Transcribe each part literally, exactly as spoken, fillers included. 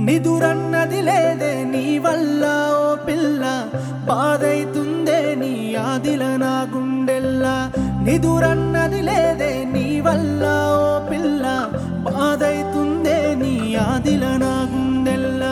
నిదురన్నది లేదే నీ వల్ల ఓ పిల్ల బాధైతుందే నీ ఆదిల నా గుండెల్లా నిదురన్నది లేదే నీ వల్ల ఓ పిల్ల బాధైతుందే నీ ఆదిల నా గుండెల్లా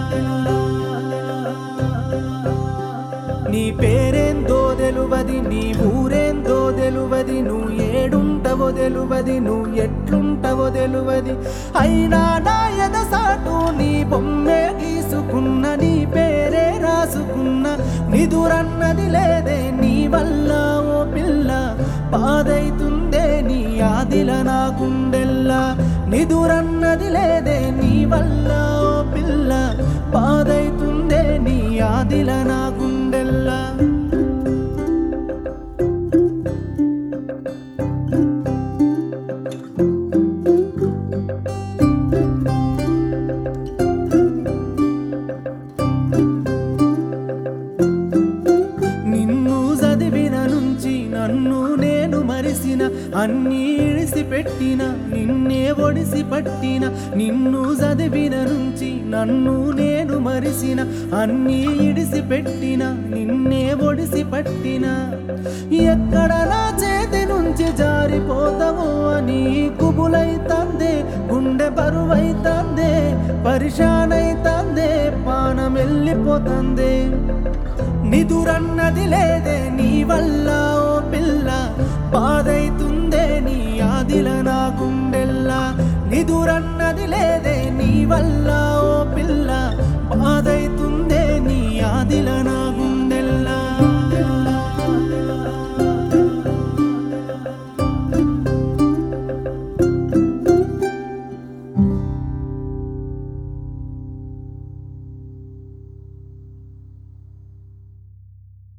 నీ పేరేందో తెలువది నీ ఊరేందో తెలువది నువ్వు ఏడుంటవో తెలువది నువ్వు ఎట్లుంటవో తెలువది అయినా నా ఎదసాటు నీ బొమ్మే గీసుకున్న నీ పేరే రాసుకున్న నిదురన్నది లేదే నీ వల్ల ఓ పిల్ల బాధైతుందే నీ ఆదిల నా గుండెల్లా నిదురన్నది లేదే నీ వల్ల ఓ పిల్ల బాధైతుందే నీ ఆదిల నా గుండెల్లా నన్ను నేను మరిసిన అన్నీ ఇడిసి పెట్టిన నిన్నే ఒడిసి పట్టిన నిన్ను చదివిన నుంచి నన్ను నేను మరిసిన అన్నీ ఇడిసి పెట్టిన నిన్నే ఒడిసి పట్టిన ఎక్కడ నా చేతి నుంచి జారిపోతావో అని కుబులైతందే గుండె బరువైతందే పరిశానైతందే పానం వెళ్ళిపోతందే నిదురన్నది లేదే నీ వల్ల ఓ పిల్ల బాధైతుందే నీ ఆదిల నా గుండెల్లా నిదురన్నది లేదే నీ వల్ల ఓ పిల్ల బాధైతుందే నీ ఆదిల నా